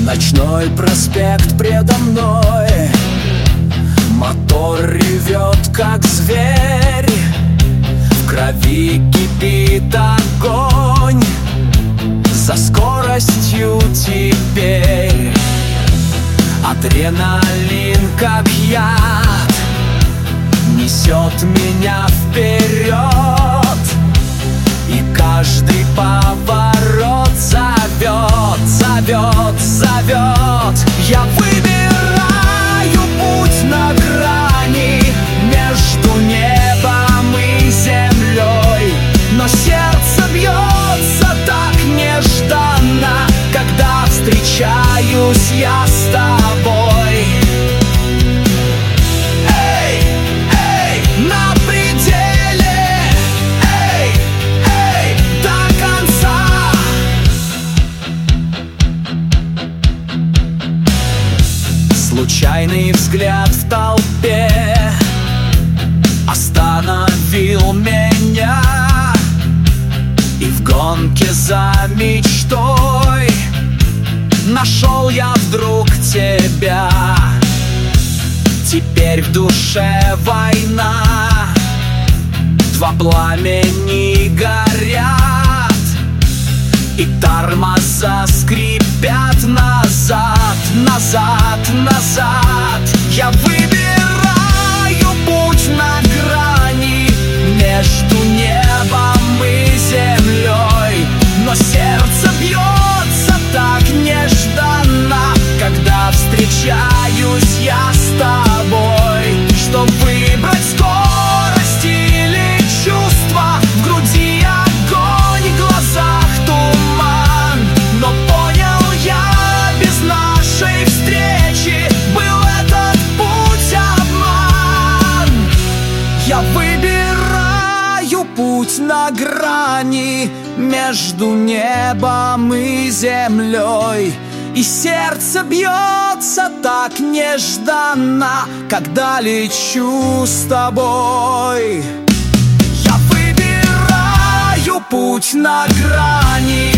Ночной проспект предо мной, мотор ревет, как зверь, в крови кипит огонь, за скоростью теперь. Адреналин, как яд, несет меня вперед, и каждый поворот зовет, зовет, зовет. Я выбираю путь на грани между небом и землей, но сердце бьется так нежданно, когда встречаюсь я с тобой. Эй, эй, на пределе, эй, эй, до конца. Случайный взгляд в толпе остановил меня, и в гонке за мечтой нашел я вдруг тебя. Теперь в душе война, два пламени горят, и тормоза скрипят назад, назад, назад. Я выбираю путь на грани между небом и землей, но сердце бьется так нежданно, когда встречаюсь я с тобой. Что выбрать, скорость или чувство? В груди огонь, в глазах туман, но понял я, без нашей встречи был этот путь обман. Я выбираю путь на грани между небом и землей, и сердце бьется так нежданно, когда лечу с тобой. Я выбираю путь на грани